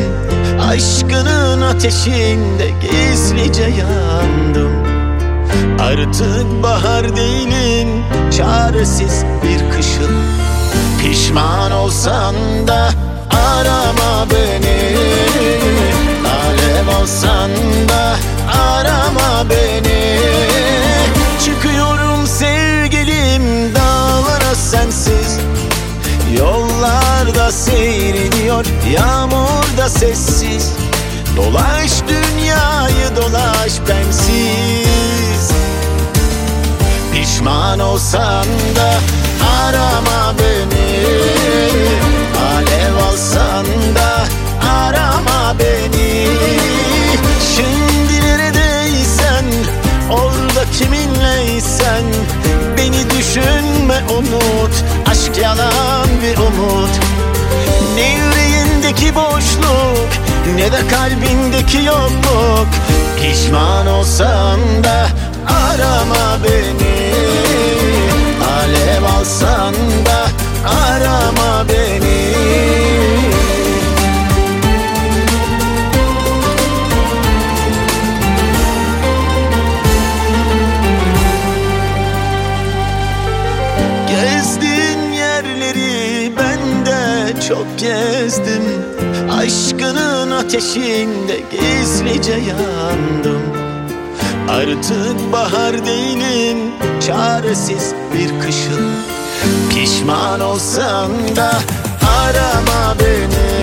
Aşkının ateşinde gizlice yandım. Artık bahar değilim, çaresiz bir kışım. Pişman olsan da arama beni, alev olsan da arama beni. Çıkıyorum sevgilim dağlara sensiz. Yollarda seyrediyor yağmurda sessiz. Dolaş dünyayı dolaş bensiz. Pişman olsan da arama beni, alev olsan da arama beni. Şimdi neredeysen, orada kiminleysen, beni düşünme unut. Aşk yalan bir umut. Ne yüreğindeki boşluk, ne de kalbindeki yokluk. Pişman olsan da arama beni, alev alsan da arama beni. Gezdiğin yerleri ben de çok gezdim. Aşkının ateşinde gizlice yandım. Artık bahar değilim, çaresiz bir kışım. Pişman olsan da arama beni,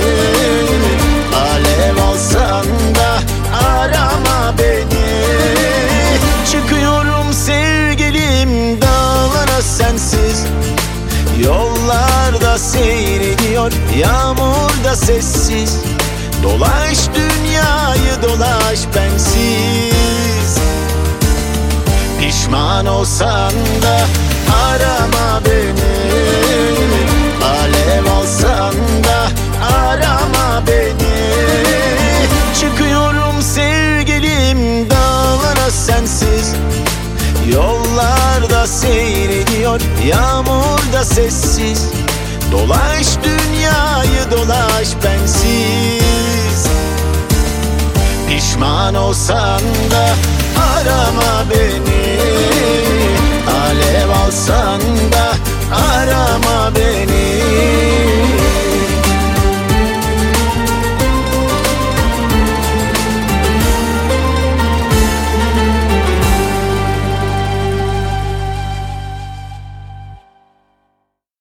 alev alsan da arama beni. Çıkıyorum sevgilim dağlara sensiz. Yollarda seyrediyor yağmurda sessiz. Dolaş dünyayı dolaş bensiz. Pişman olsan da arama beni, alev alsan da arama beni. Çıkıyorum sevgilim dağlara sensiz. Yollarda seyrediyor yağmurda sessiz. Dolaş dünyayı dolaş bensiz. Pişman olsan da arama beni,